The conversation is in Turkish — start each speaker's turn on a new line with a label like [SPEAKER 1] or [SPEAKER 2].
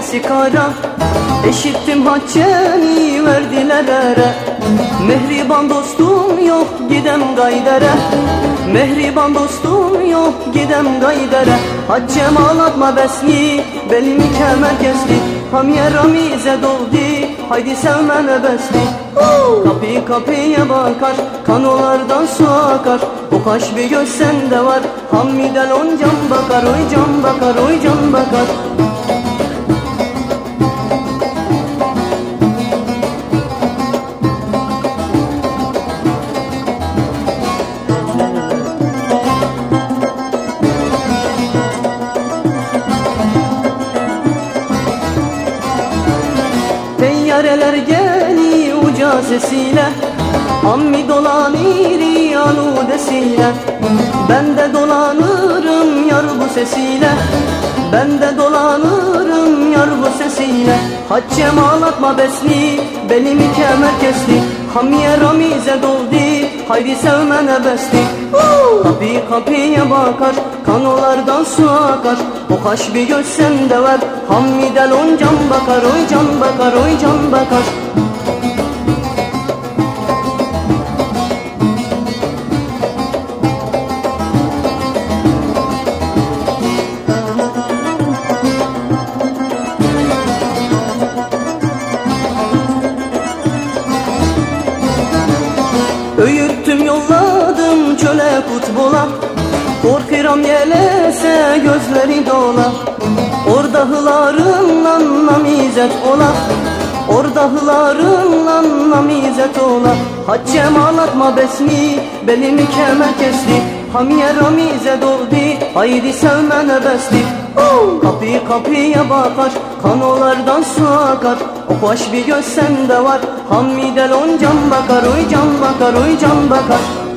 [SPEAKER 1] hepsi kara. Eşittim hacceni verdiler ere. Mehriban dostum yok gidem gaydere. Mehriban dostum yok gidem gaydere. Haccem ağlatma besni belimi kemer kesti. Hamiye ramize doldu haydi sevmene besli. Kapı kapıya bakar kanolardan su akar. O kaş bir göz sende var Hamidel on can bakar. Oy can bakar oy can bakar. Teyyareler geli uca sesiyle. Hammi dolanır aludesiyle. Ben de dolanırım yar bu sesiyle. Ben de dolanırım yar bu sesiyle. Haccem ağlatma besni belimi kemer kesti. Hamiye ramize doldu haydi sevmene besli. Kapı kapıya bakar kanolardan su akar. O kaş bir göz sende var Hamidel on can bakar. Oy can bakar oy can bakar. Öğüttüm yolladım çöle futbola. Korkuram yelese gözleri dola. Orada hılarınla namizet ola. Orada hılarınla namizet ola. Haccem ağlatma besmi belimi kemer kesti. Hamiye ramize doldu haydi sevmene besli. Kapı kapıya bakar kanolardan su akar. O baş bir göz sende var Hamidel on can bakar. Oy can bakar oy can bakar.